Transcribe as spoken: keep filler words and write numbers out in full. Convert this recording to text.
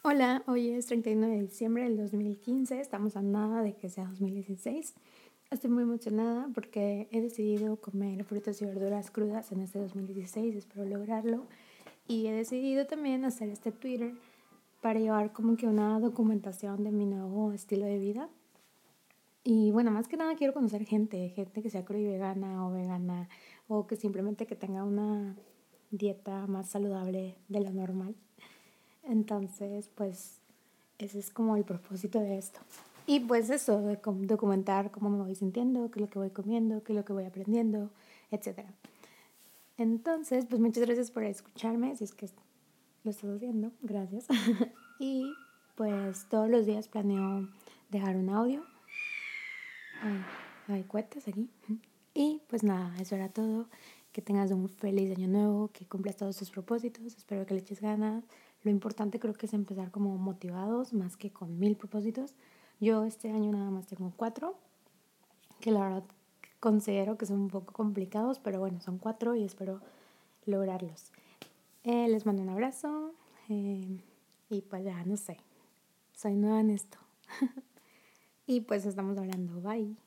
Hola, hoy es treinta y nueve de diciembre del dos mil quince, estamos a nada de que sea dos mil dieciséis. Estoy muy emocionada porque he decidido comer frutas y verduras crudas en este dos mil dieciséis, espero lograrlo. Y he decidido también hacer este Twitter para llevar como que una documentación de mi nuevo estilo de vida. Y bueno, más que nada quiero conocer gente, gente que sea crudo y vegana o vegana o que simplemente que tenga una dieta más saludable de lo normal. Entonces, pues ese es como el propósito de esto. Y pues eso, de documentar cómo me voy sintiendo, qué es lo que voy comiendo, qué es lo que voy aprendiendo, etcétera. Entonces, pues muchas gracias por escucharme, si es que lo estás haciendo, gracias. Y pues todos los días planeo dejar un audio. Ay, hay cohetes aquí. Y pues nada, eso era todo. Que tengas un feliz año nuevo, que cumplas todos tus propósitos. Espero que le eches ganas. Lo importante creo que es empezar como motivados, más que con mil propósitos. Yo este año nada más tengo cuatro, que la verdad considero que son un poco complicados, pero bueno, son cuatro y espero lograrlos. Eh, les mando un abrazo eh, y pues ya, no sé, soy nueva en esto. Y pues estamos hablando, bye.